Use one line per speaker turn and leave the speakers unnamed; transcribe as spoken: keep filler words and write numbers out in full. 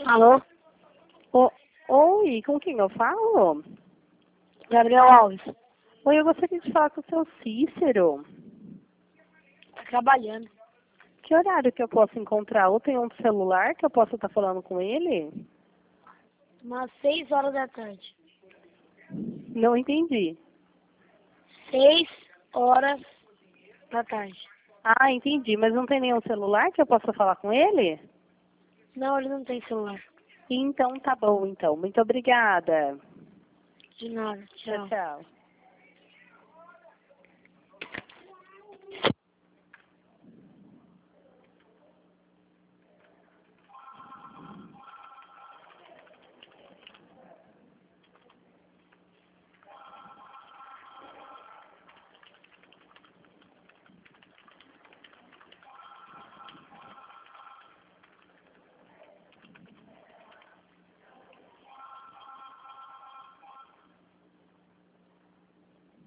Alô?
O- Oi, com quem eu falo?
Gabriel Alves.
Oi, eu gostaria de falar com o seu Cícero.
Tá trabalhando.
Que horário que eu posso encontrar? Ou tem um celular que eu possa estar falando com ele?
Umas seis horas da tarde.
Não entendi.
Seis horas da tarde.
Ah, entendi, mas não tem nenhum celular que eu possa falar com ele?
Não, ele não tem celular.
Então tá bom, então. Muito obrigada.
De nada.
Tchau,
Tchau.
tchau.